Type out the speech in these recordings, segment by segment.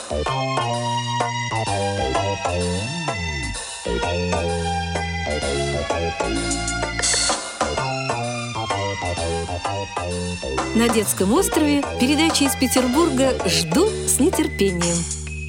На детском острове передачи из Петербурга жду с нетерпением.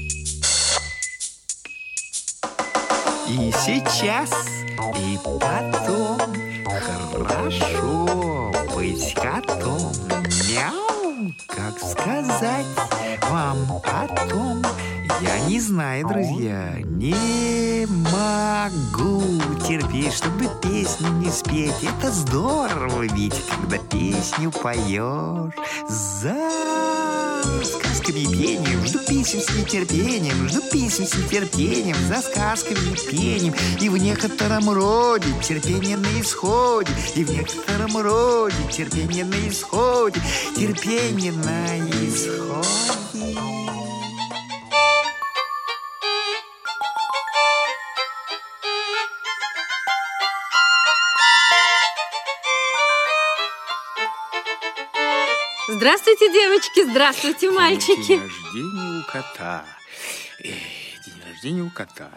И сейчас, и потом хорошо быть котом. Мяу, как сказать вам о том? Я не знаю, друзья, не могу терпеть, чтобы песню не спеть. Это здорово ведь, когда песню поешь за сказками и пением. Жду песен с нетерпением, жду песен с нетерпением, за сказками и пением. И в некотором роде терпение на исходе, и в некотором роде терпение на исходе, терпение на исходе. Здравствуйте, девочки, здравствуйте, мальчики. День рождения у кота. День рождения у кота.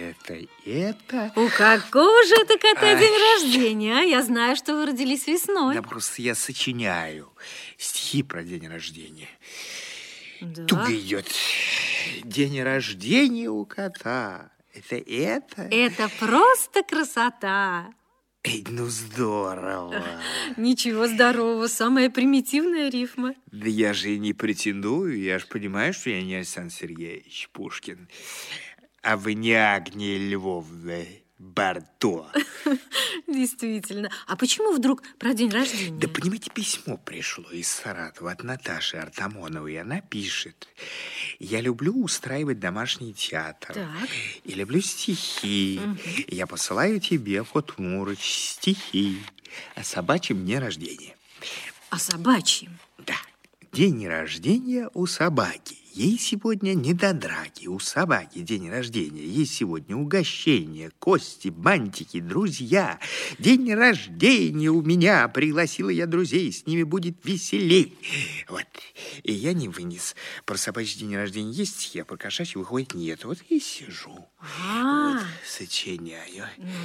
Это... У какого же это кота день рождения? А? Я знаю, что вы родились весной. Да просто я сочиняю стихи про день рождения. Да. Туго идет. День рождения у кота. Это... Это просто красота. Ну, здорово. Ничего здорового, самая примитивная рифма. Да я же и не претендую, я же понимаю, что я не Александр Сергеевич Пушкин, а вы не Агния Львовна Барто. Действительно. А почему вдруг про день рождения? Да, понимаете, письмо пришло из Саратова от Наташи Артамоновой. Она пишет: я люблю устраивать домашний театр. Так. И люблю стихи. Я посылаю тебе, Кот Мурыч, стихи о собачьем дне рождения. О собачьем? Да. День рождения у собаки. Ей сегодня не до драки. У собаки день рождения. Ей сегодня угощение, кости, бантики, друзья. День рождения у меня. Пригласила я друзей, с ними будет веселей. Вот. И я не вынес. Про собачий день рождения есть стихи, а про кошачий, выходит, нет. Вот и сижу. Вот, сочиняю.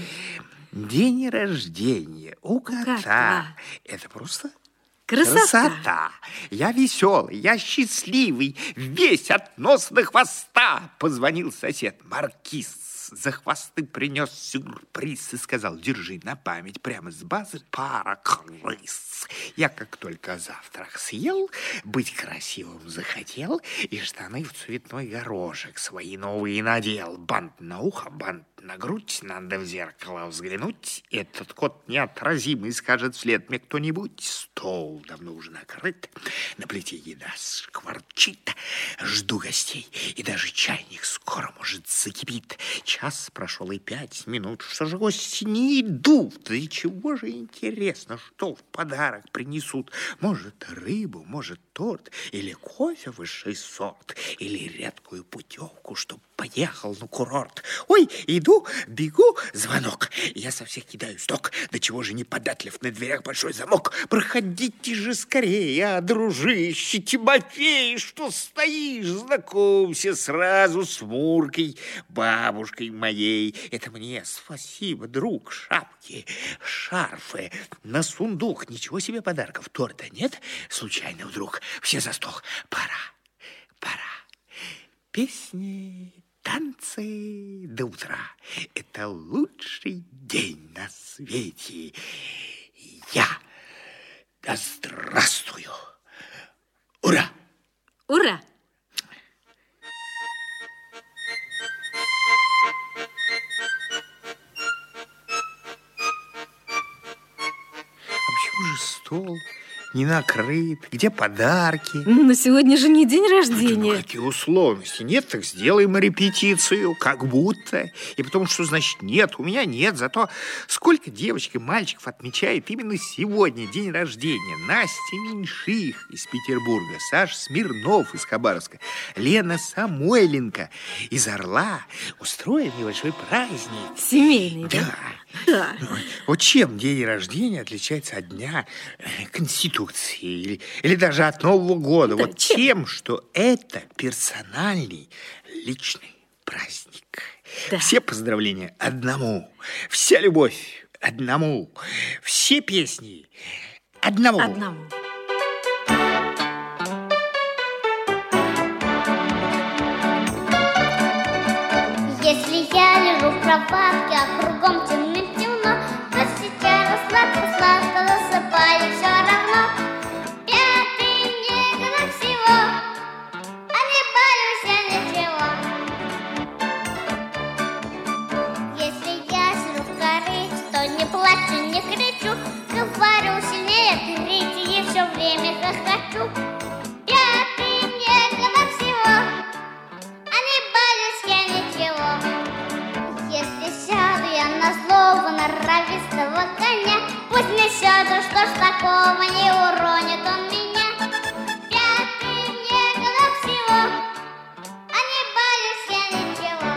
День рождения у кота. Это просто... Красота! Я веселый, я счастливый, весь от носа до хвоста. Позвонил сосед Маркиз, за хвосты принес сюрприз и сказал: держи на память, прямо с базы пара крыс. Я как только завтрак съел, быть красивым захотел, и штаны в цветной горошек свои новые надел. Бант на ухо, бант на грудь, надо в зеркало взглянуть. Этот кот неотразимый, скажет вслед мне кто-нибудь. Стол давно уже накрыт, на плите еда шкварчит. Жду гостей, и даже чайник скоро, может, закипит. Час прошел и 5 минут, что же гости не идут? Да и чего же интересно, что в подарок принесут? Может, рыбу, может, торт, или кофе высший сорт, или редкую путевку, чтоб поехал на курорт. Ой, иду, бегу, звонок. Я со всех кидаю с ног. Да чего же неподатлив, на дверях большой замок. Проходите же скорее, дружище Тимофей, что стоишь? Знакомься сразу с Муркой, бабушкой моей. Это мне спасибо, друг. Шапки, шарфы, на сундук. Ничего себе подарков. Торта нет? Случайно вдруг. Все за стол. Пора. Песни, танцы до утра. Это лучший день на свете. Я да здравствую. Ура! Ура! А почему же стол не накрыт? Где подарки? Но сегодня же не день рождения. Ну, какие условности? Нет, так сделаем репетицию, как будто. И потому что, значит, нет, у меня нет. Зато сколько девочек и мальчиков отмечает именно сегодня день рождения. Настя Меньших из Петербурга, Саша Смирнов из Хабаровска, Лена Самойленко из Орла. Устроим небольшой праздник. Семейный, да? Да. Да. Вот чем день рождения отличается от дня Конституции или даже от Нового года? Да, вот тем, что это персональный, личный праздник. Да. Все поздравления одному, вся любовь одному, все песни одному. Одному. Если я лежу в кроватке, а кругом темно-темно, то сейчас сладко-сладко засыпаю все равно. Пятый мне годок всего, а не боюсь я ничего. Если я сижу в корыте, то не плачу, не кричу, говорю сильнее крики и все время хохочу. Пятый мне годок всего, а не боюсь я ничего. Если сяду я на злого норовистого коня, пусть не сяду, что ж такого, не уронит он меня. Пятый мне годок всего, а не боюсь я ничего.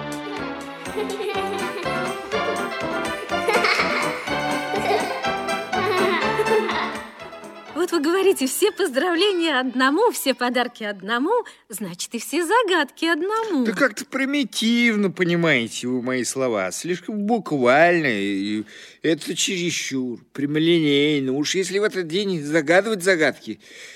Вот вы говорите, все поздравления одному, все подарки одному, значит, и все загадки одному. Да как-то примитивно, понимаете вы мои слова, слишком буквально, и это чересчур, прямолинейно. Уж если в этот день загадывать загадки,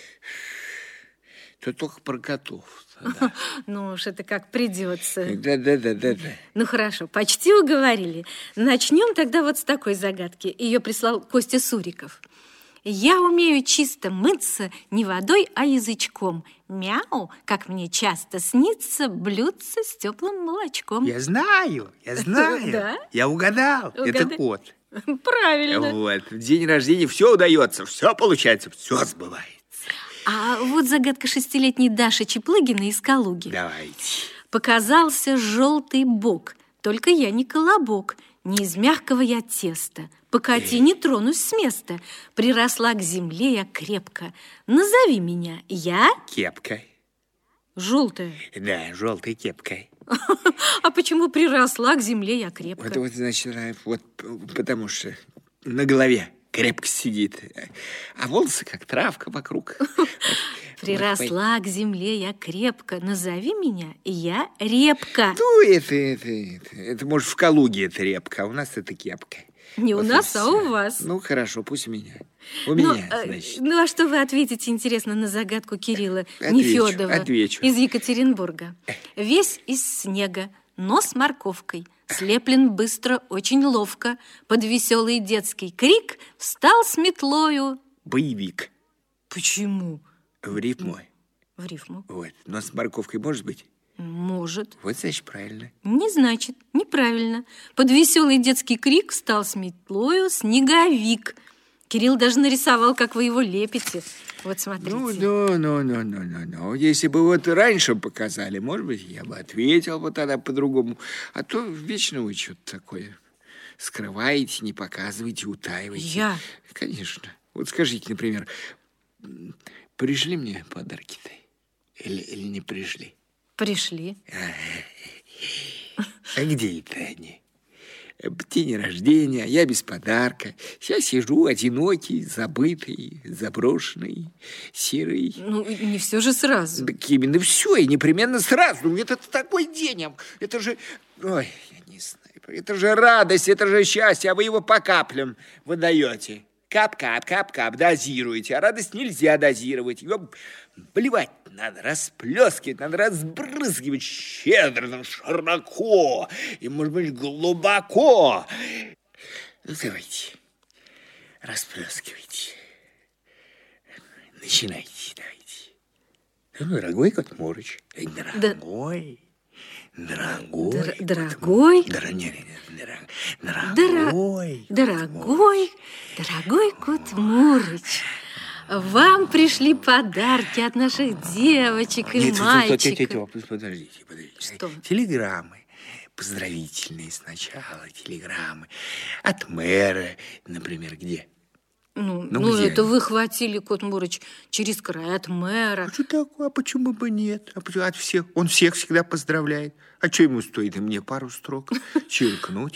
то только про котов. Да. Ну уж это как придется. Да. Ну хорошо, почти уговорили. Начнем тогда вот с такой загадки. Ее прислал Костя Суриков. Я умею чисто мыться не водой, а язычком. Мяу, как мне часто снится, блюдце с теплым молочком. Я знаю. Да? Я угадал. Угадай. Это кот. Правильно. Вот, в день рождения все удается, все получается, все сбывается. А вот загадка 6-летней Даши Чеплыгиной из Калуги. Давайте. Показался желтый бок, только я не колобок, не из мягкого я теста. Покати, не тронусь с места. Приросла к земле я крепко. Назови меня, я... Кепка. Желтая. Да, желтой кепкой. А почему приросла к земле я крепко? Вот, значит, вот потому что на голове крепко сидит, а волосы как травка вокруг. Приросла к земле я крепко. Назови меня, я репка. Ну, это может, в Калуге это репка, а у нас это кепка. Не вот у нас, а у вас. Ну, хорошо, пусть у меня. У меня, значит. Ну, а что вы ответите, интересно, на загадку Кирилла Отвечу. Нефёдова из Екатеринбурга? Весь из снега, но с морковкой. Слеплен быстро, очень ловко. Под веселый детский крик встал с метлою. Боевик. Почему? В рифму. В рифму. Вот. Но с морковкой может быть? Может. Вот, значит, правильно. Не значит, неправильно. Под веселый детский крик встал с метлою снеговик. Кирилл даже нарисовал, как вы его лепите. Вот смотрите. Ну. Если бы вот раньше показали, может быть, я бы ответил вот тогда по-другому. А то вечно вы что-то такое скрываете, не показываете, утаиваете. Я? Конечно. Вот скажите, например, пришли мне подарки-то или не пришли? Пришли. А где это они? День рождения, я без подарка. Я сижу одинокий, забытый, заброшенный, серый. Ну, не все же сразу. Так именно все, и непременно сразу. Ну, это такой день. Это же... Ой, я не знаю. Это же радость, это же счастье, а вы его по каплям выдаете. Кап-кап, кап-кап, дозируете. А радость нельзя дозировать. Ее блевать надо, расплескивать, надо разбрызгивать щедро, широко и, может быть, глубоко. Ну, давайте, расплескивайте. Начинайте, давайте. Ну, дорогой Кот Мурыч, дорогой. Дорогой Кот Мурыч, вам пришли подарки от наших девочек и мальчиков. Подождите. Что? Телеграммы. Поздравительные сначала телеграммы. От мэра, например, где? Ну, где это они? вы хватили, Кот Мурыч, через край от мэра. А что такое? А почему бы нет? От всех. Он всех всегда поздравляет. А что ему стоит? И мне пару строк черкнуть.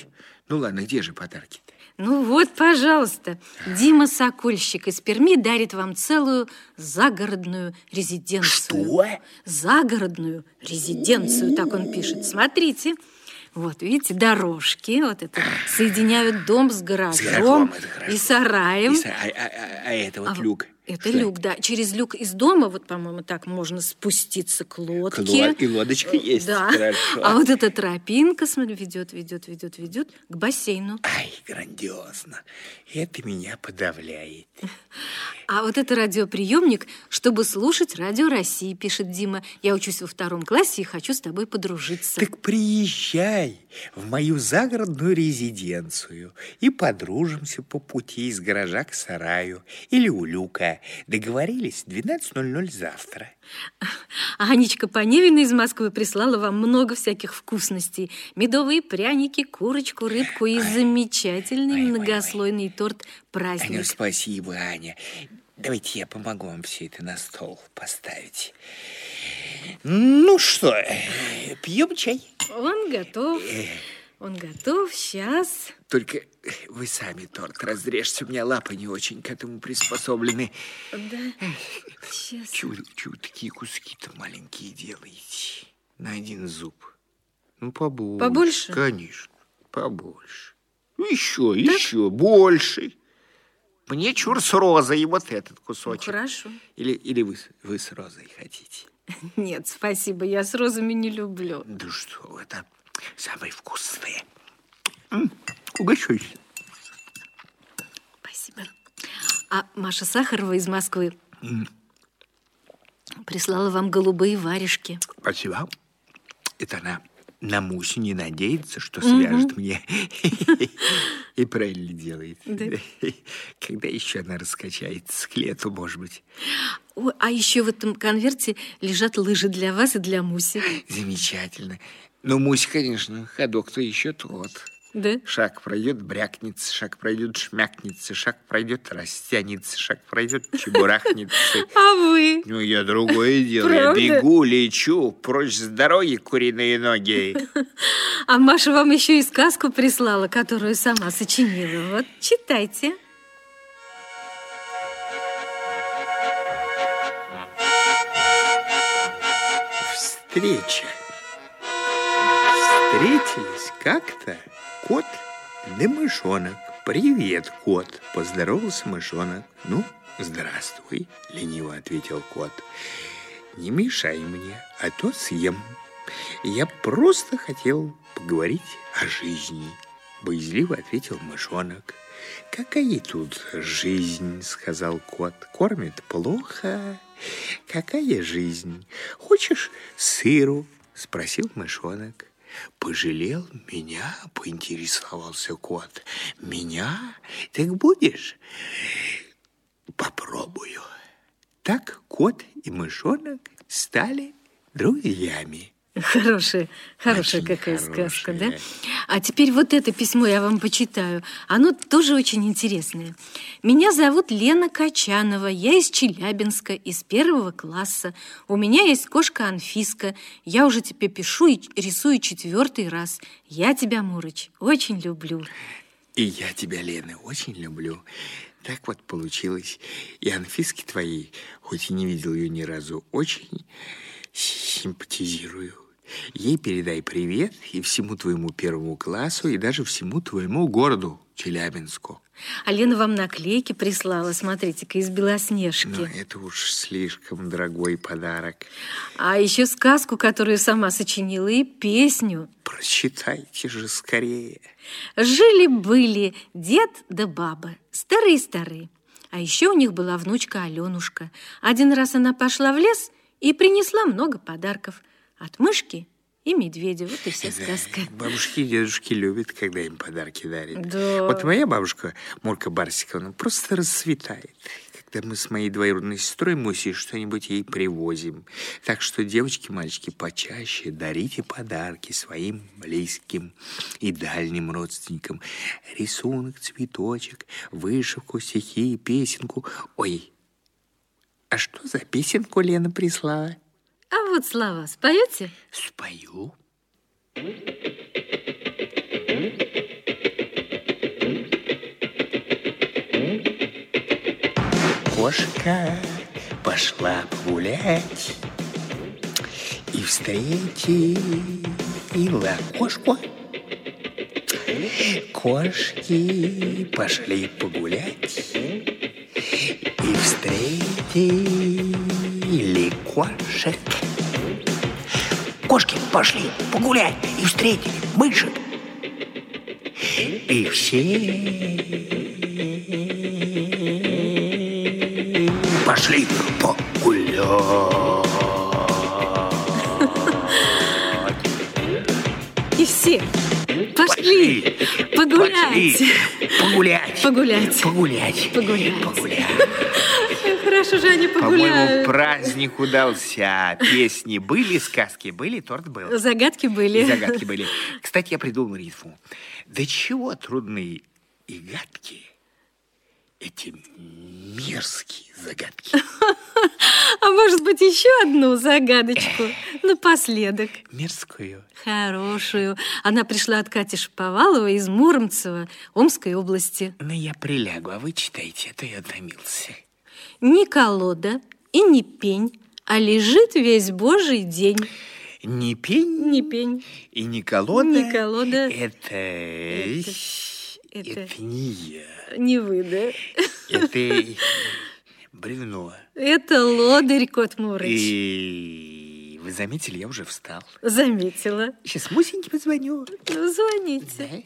Ну ладно, где же подарки-то? Ну вот, пожалуйста, Дима Сокольщик из Перми дарит вам целую загородную резиденцию. Что? Загородную резиденцию, так он пишет. Смотрите, вот видите, дорожки, вот это соединяют дом с гаражом и сараем. А это вот люк? Это люк, да. Через люк из дома, вот, по-моему, так можно спуститься к лодке. И лодочка есть. Да. Хорошо. А вот эта тропинка, смотри, ведет к бассейну. Ай, грандиозно. Это меня подавляет. А вот это радиоприемник, чтобы слушать Радио России, пишет Дима. Я учусь во 2 классе и хочу с тобой подружиться. Так приезжай в мою загородную резиденцию и подружимся по пути из гаража к сараю или у люка. Договорились? 12:00 завтра. А Анечка Поневина из Москвы прислала вам много всяких вкусностей. Медовые пряники, курочку, рыбку и замечательный многослойный торт «Праздник». Аня, спасибо, Аня. Давайте я помогу вам все это на стол поставить. Ну что, пьем чай? Он готов. Он готов, сейчас. Только вы сами торт разрежьте, у меня лапы не очень к этому приспособлены. Да, сейчас. Чего такие куски-то маленькие делаете? На один зуб. Ну, побольше. Побольше? Конечно, побольше. Еще, больше. Мне чур с розой, вот этот кусочек. Ну, хорошо. Или вы с розой хотите? Нет, спасибо, я с розами не люблю. Да что, это самые вкусные. Угощайся. Спасибо. А Маша Сахарова из Москвы прислала вам голубые варежки. Спасибо. Это она на Мусю не надеется, что свяжет мне. И правильно делает. Да. Когда еще она раскачается к лету, может быть. Ой, а еще в этом конверте лежат лыжи для вас и для Муси. Замечательно. Но Муся, конечно, ходок-то еще тот. Да? Шаг пройдет, брякнется, шаг пройдет, шмякнется, шаг пройдет, растянется, шаг пройдет, чебурахнется. А вы? Ну, я другое дело. Правда? Я бегу, лечу, прочь с дороги, куриные ноги. А Маша вам еще и сказку прислала, которую сама сочинила. Вот, читайте. Встреча. Встретились как-то кот да мышонок. Привет, кот, поздоровался мышонок. Ну, здравствуй, лениво ответил кот. Не мешай мне, а то съем. Я просто хотел поговорить о жизни, боязливо ответил мышонок. Какая тут жизнь, сказал кот. Кормят плохо. Какая жизнь? Хочешь сыру? Спросил мышонок. Пожалел меня, поинтересовался кот. Меня? Так будешь? Попробую. Так кот и мышонок стали друзьями. Хорошая Очень какая сказка, да? хорошая. А теперь вот это письмо я вам почитаю. Оно тоже очень интересное. Меня зовут Лена Качанова. Я из Челябинска, из 1 класса. У меня есть кошка Анфиска. Я уже тебе пишу и рисую 4-й раз. Я тебя, Мурыч, очень люблю. И я тебя, Лена, очень люблю. Так вот получилось. И Анфиске твоей, хоть и не видел ее ни разу, очень симпатизирую. Ей передай привет и всему твоему 1 классу, и даже всему твоему городу Челябинску. А Лена вам наклейки прислала, смотрите-ка, из Белоснежки. Но это уж слишком дорогой подарок. А еще сказку, которую сама сочинила, и песню. Прочитайте же скорее. Жили-были дед да баба, старые-старые. А еще у них была внучка Аленушка. Один раз она пошла в лес и принесла много подарков. От мышки и медведя. Вот и вся сказка. Бабушки и дедушки любят, когда им подарки дарят. Да. Вот моя бабушка, Мурка Барсиковна, просто расцветает, когда мы с моей двоюродной сестрой Мусей что-нибудь ей привозим. Так что, девочки, мальчики, почаще дарите подарки своим близким и дальним родственникам. Рисунок, цветочек, вышивку, стихи, песенку. Ой, а что за песенку Лена прислала? А вот слова споете? Спою. кошка пошла погулять и встретила кошку. Кошки пошли погулять и встретили кошек. Кошки пошли погулять и встретили мышек. И все пошли погулять. И все пошли погулять. Погулять. Хорошо же они По-моему, погуляют. праздник удался. Песни были, сказки были, торт был. Загадки были. Загадки были. Кстати, я придумал рифму. Да чего трудные и гадкие эти мерзкие загадки. А может быть, еще одну загадочку напоследок? Мерзкую. Хорошую. Она пришла от Кати Шаповаловой из Муромцева, Омской области. Ну, я прилягу, а вы читайте, а то я утомился. Ни колода и ни пень, а лежит весь божий день. Ни пень, Ни пень. и ни колода. Ни колода. Это не я. Не вы, да? Это бревно. Это лодырь, кот Мурыч. И вы заметили, я уже встал. Заметила. Сейчас Мусеньке позвоню. Ну, звоните. Да?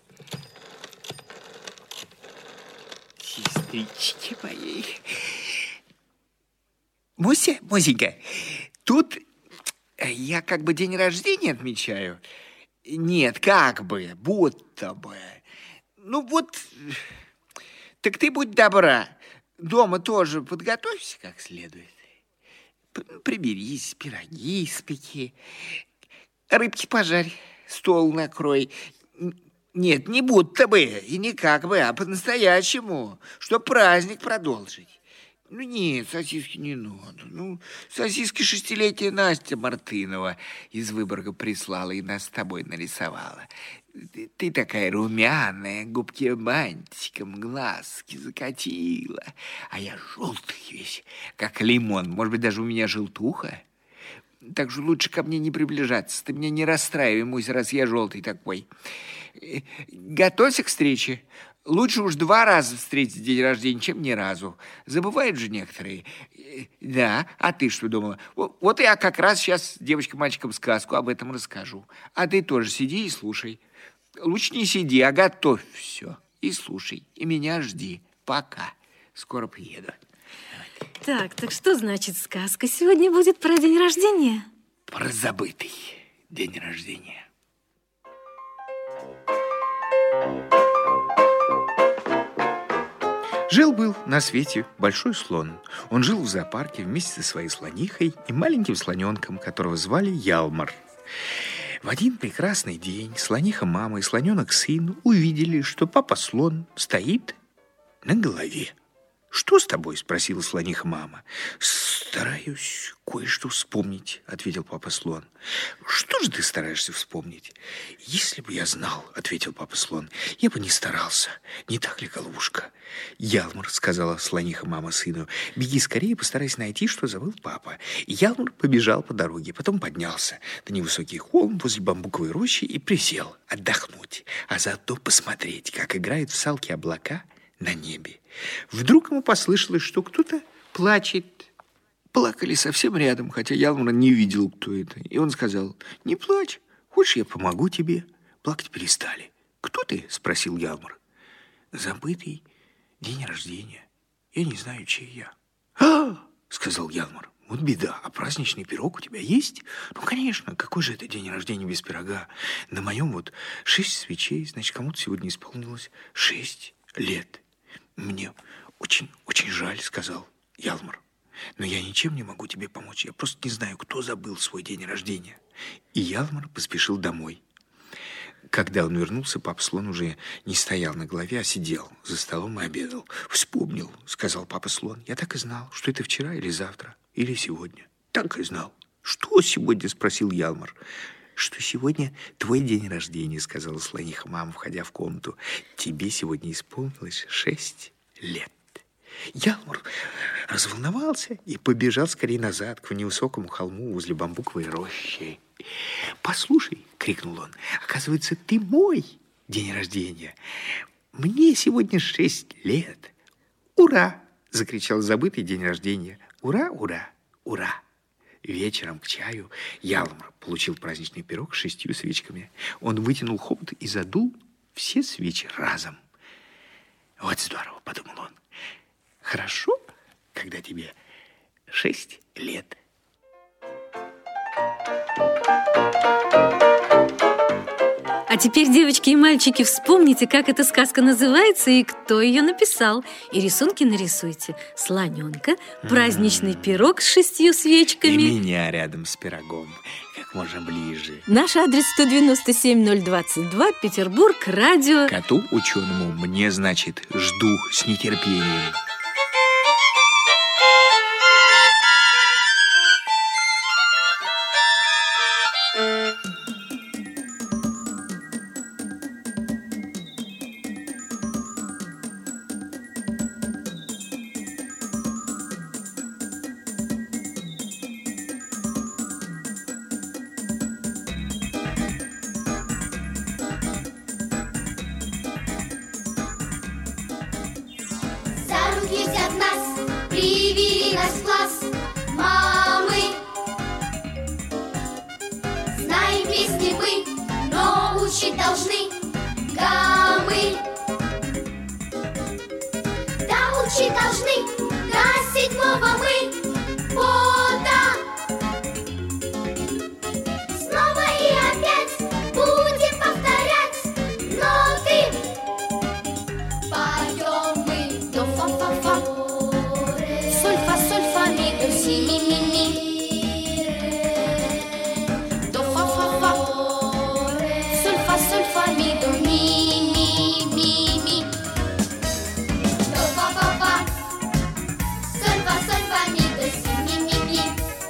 Сестрички моей. Мусенька, тут я как бы день рождения отмечаю. Нет, как бы, будто бы. Ну вот, так ты будь добра, дома тоже подготовься как следует. Приберись, пироги испеки, рыбки пожарь, стол накрой. Нет, не будто бы и не как бы, а по-настоящему, чтоб праздник продолжить. Ну нет, сосиски не надо. Ну, сосиски 6-летняя Настя Мартынова из Выборга прислала и нас с тобой нарисовала. Ты такая румяная, губки бантиком, глазки закатила. А я желтый весь, как лимон. Может быть, даже у меня желтуха? Так что лучше ко мне не приближаться. Ты меня не расстраивай, Мусь, раз я желтый такой. Готовься к встрече. Лучше уж 2 раза встретить день рождения, чем ни разу. Забывают же некоторые. Да, а ты что думала? Вот я как раз сейчас девочкам-мальчикам сказку об этом расскажу. А ты тоже сиди и слушай. Лучше не сиди, а готовь все. И слушай, и меня жди. Пока. Скоро приеду. Так что значит сказка сегодня будет про день рождения? Про забытый день рождения. Жил-был на свете большой слон. Он жил в зоопарке вместе со своей слонихой и маленьким слоненком, которого звали Ялмар. В один прекрасный день слониха-мама и слоненок-сын увидели, что папа-слон стоит на голове. «Что с тобой?» – спросила слониха-мама. «Стараюсь кое-что вспомнить», – ответил папа-слон. «Что же ты стараешься вспомнить?» «Если бы я знал», – ответил папа-слон, – «я бы не старался. Не так ли, голубушка?» «Ялмар», – сказала слониха-мама сыну, – «беги скорее и постарайся найти, что забыл папа». И Ялмар побежал по дороге, потом поднялся на невысокий холм возле бамбуковой рощи и присел отдохнуть, а заодно посмотреть, как играют в салки облака на небе. Вдруг ему послышалось, что кто-то плачет. Плакали совсем рядом, хотя Ялмар не видел, кто это. И он сказал: «Не плачь, хочешь, я помогу тебе?» Плакать перестали. «Кто ты?» – спросил Ялмар. «Забытый день рождения. Я не знаю, чей я». «А!» – сказал Ялмар. «Вот беда, а праздничный пирог у тебя есть?» «Ну, конечно, какой же это день рождения без пирога? На моем вот 6 свечей, значит, кому-то сегодня исполнилось 6 лет». «Мне очень жаль», — сказал Ялмар. «Но я ничем не могу тебе помочь. Я просто не знаю, кто забыл свой день рождения». И Ялмар поспешил домой. Когда он вернулся, папа-слон уже не стоял на голове, а сидел за столом и обедал. «Вспомнил», — сказал папа-слон. «Я так и знал, что это вчера или завтра, или сегодня. Так и знал». «Что сегодня?» — спросил Ялмар. «Что сегодня твой день рождения», — сказала слониха-мама, входя в комнату. «Тебе сегодня исполнилось 6 лет». Ялмар разволновался и побежал скорее назад, к невысокому холму возле бамбуковой рощи. «Послушай», — крикнул он, — «оказывается, ты мой день рождения. Мне сегодня 6 лет. Ура!» — закричал забытый день рождения. «Ура, ура, ура!» Вечером к чаю Ялмар получил праздничный пирог с 6 свечками. Он вытянул хобот и задул все свечи разом. «Вот здорово», — подумал он. «Хорошо, когда тебе 6 лет». А теперь, девочки и мальчики, вспомните, как эта сказка называется и кто ее написал. И рисунки нарисуйте. Слоненка, праздничный пирог с 6 свечками. И меня рядом с пирогом, как можно ближе. Наш адрес 197-022, Петербург, радио. Коту ученому мне, значит, жду с нетерпением. Взять нас, привели нас в класс мамы. Знаем песни мы, но учить должны гаммы. Да, учить должны до 7-го мы пота. Снова и опять будем повторять ноты. Поем мы до фа-фа-фа, соль, фа, соль, фа, ми, до, си, ми, ми, ми. До фа-фа-фа, соль, фа, соль, фа, ми, до, ми, ми, ми, ми. До фа-фа-фа, соль, фа, соль, фа, ми, до, си, ми, ми, ми.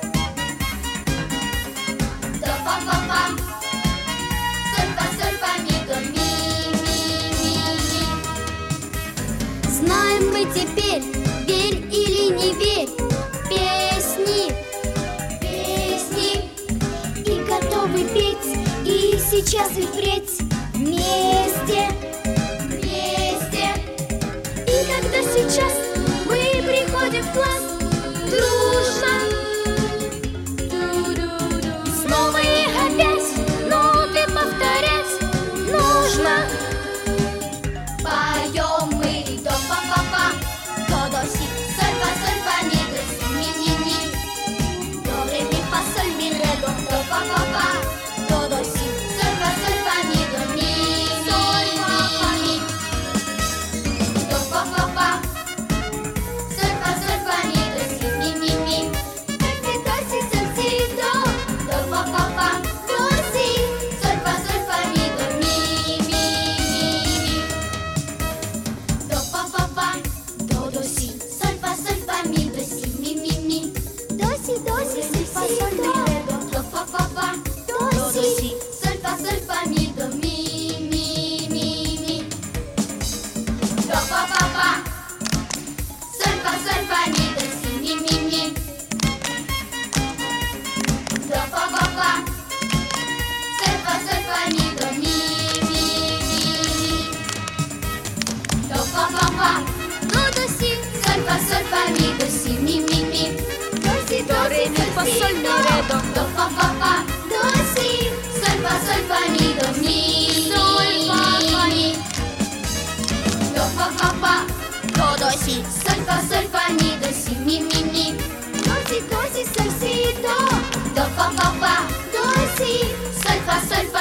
До фа-фа-фа, соль, фа, соль, фа, ми, до, ми, ми, ми, ми. Знаем мы теперь, верь или не верь, песни, песни. И готовы петь, и сейчас и впредь вместе, вместе. И когда сейчас мы приходим в класс дружно, снова и опять ноты повторять нужно. Поем мы до фа-фа-фа, до, до, си, соль, фа, соль, фа, ми, до, си, ми, ми, ми. До, ре, ми, фа, соль, ми, ре, до, до, фа-фа-фа, до, до, си, соль, фа, соль, фа, ми, до, ми, соль, фа, фа, ми. До фа-фа-фа, соль, фа, соль, фа, ми, до, си, ми, ми, ми. До, си, соль, си, до фа-фа-фа, до, си, соль, фа, соль, фа, ми, до, ми, ми, ми. До фа-фа-фа, до, си, соль, фа, соль, фа, ми, до, си, ми, ми, ми. До, си, соль, фа, соль, ми, ре, до, до, фа-фа-фа, до, си, соль, фа, соль, фа, ми, до, ми, ми, ми, ми. До фа-фа-фа, соль, фа, соль, фа, ми, до, си, ми, ми, ми. До фа-фа-фа, соль, фа, соль, фа, ми, до, ми, ми, ми, ми. До фа-фа-фа, до, си, соль, фа, соль, фа, ми, до, си, ми, ми, ми. До, си, ре, ми, фа, соль, ми, ре, до фа-фа-фа, до, си, соль, фа, соль, фа, ми, до, ми, соль, фа, ми. До фа-фа-фа, до, си, соль, фа, соль, фа, ми, до, си, ми, ми, ми. До, си, соль, си, до фа-фа-фа, до, си, соль, фа, соль,